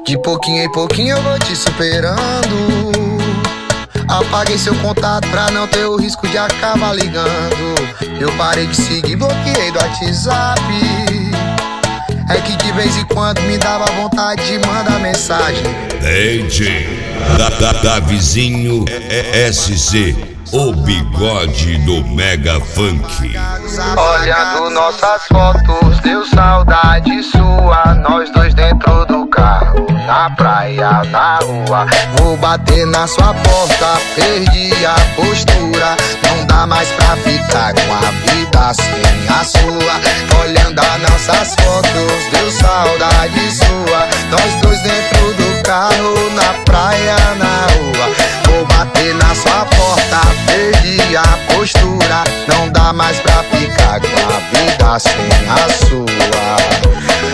De pouquinho em pouquinho eu vou te superando. Apaguei seu contato pra não ter o risco de acabar ligando. Eu parei de seguir, bloqueei do WhatsApp. É que de vez em quando me dava vontade de mandar mensagem. DJ Davizinho SC, o bigode do Mega Funk. Olhando nossas fotos, deu saudade sua. Nós dois dentro do carro, na praia, na rua. Vou bater na sua porta, perdi a postura. Não dá mais pra ficar com a vida sem a sua. Olhando as nossas fotos, deu saudade sua. Nós dois dentro do carro, na praia, na rua. Vou bater na sua porta, perdi a postura. Não dá mais pra ficar com a vida sem a sua.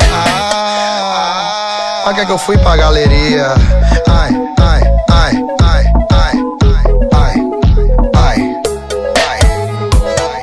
Pra que eu fui pra galeria? Ai, ai, ai, ai, ai, ai, ai, ai, ai.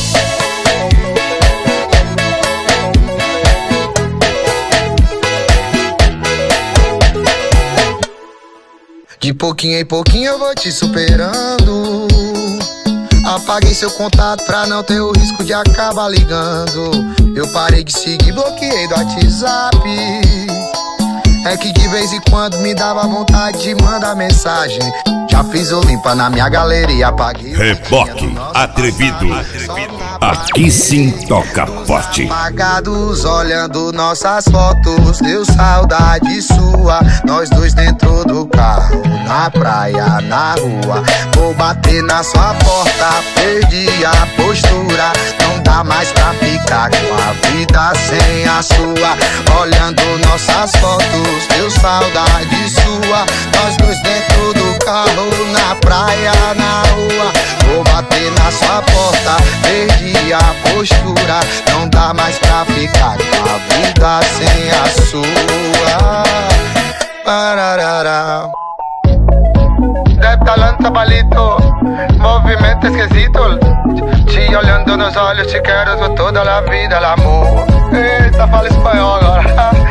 De pouquinho em pouquinho eu vou te superando. Apaguei seu contato pra não ter o risco de acabar ligando. Eu parei de seguir, bloqueei do WhatsApp. É que de vez em quando me dava vontade de mandar mensagem. Já fiz o limpa na minha galeria, apaguei. Reboque atrevido. Aqui sim toca forte. Apagados olhando nossas fotos, deu saudade sua. Nós dois dentro do carro, na praia, na rua. Vou bater na sua porta, perdi a postura. Não dá mais pra ficar com a vida sem a sua. Olhando nossas fotos, deu saudade sua. Nós dois dentro do carro, na praia, na rua. Vou bater na sua porta, perdi a postura. Não dá mais pra ficar com a vida sem a sua. Pararará. Deve lança palito, movimento esquisito. Te olhando nos olhos, te quero toda a vida, amor. Eita, fala espanhol agora.